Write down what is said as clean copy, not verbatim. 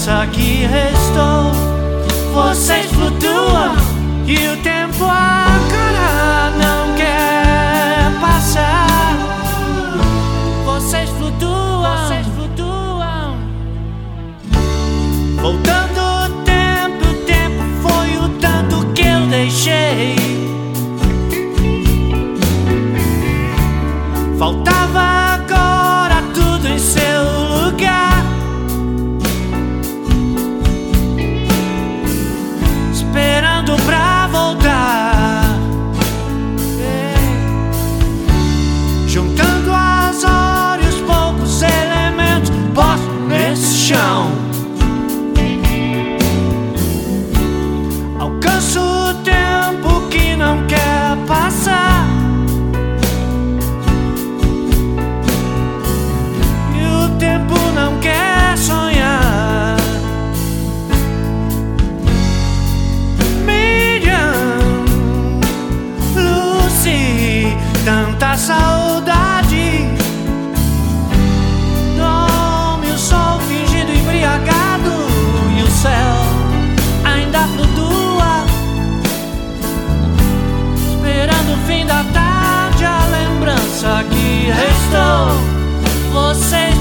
lembrança que restou. Vocês flutuam e o tempo agora não quer passar. Vocês flutuam, voltando o tempo foi o tanto que eu deixei. Faltava agora tudo em seu lugar, esperando pra voltar, juntando as horas e os poucos elementos postos nesse chão. Alcanço o tempo que não quer passar, não quer sonhar. Miriam, Lucy, tanta saudade. Dorme o sol fingindo embriagado e o céu ainda flutua, esperando o fim da tarde, a lembrança que restou. Vocês